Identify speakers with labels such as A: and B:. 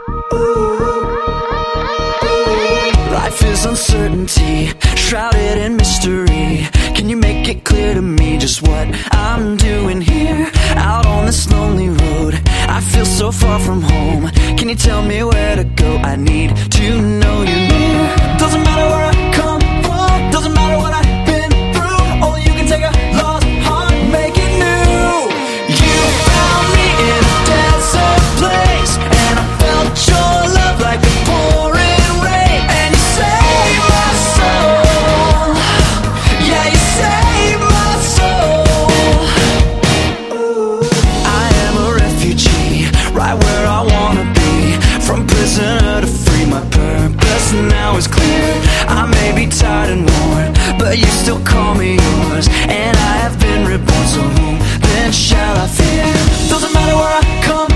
A: Life is uncertainty, shrouded in mystery. Can you make it clear to me just what I'm doing here? Out on this lonely road, I feel so far from home. Can you tell me where to go? I need to know you're near. Doesn't matter where I come from, doesn't matter what I've been through. Only you can take a lost heart and make it new. You found me in a desert place, and I felt your love like the pouring rain. And you saved my soul, yeah, you saved my soul. I am a refugee, right where I wanna be. From prisoner to free, my purpose now is clear. I may be tired and worn, but you still call me yours. And I have been reborn, so whom then shall I fear? Doesn't matter where I come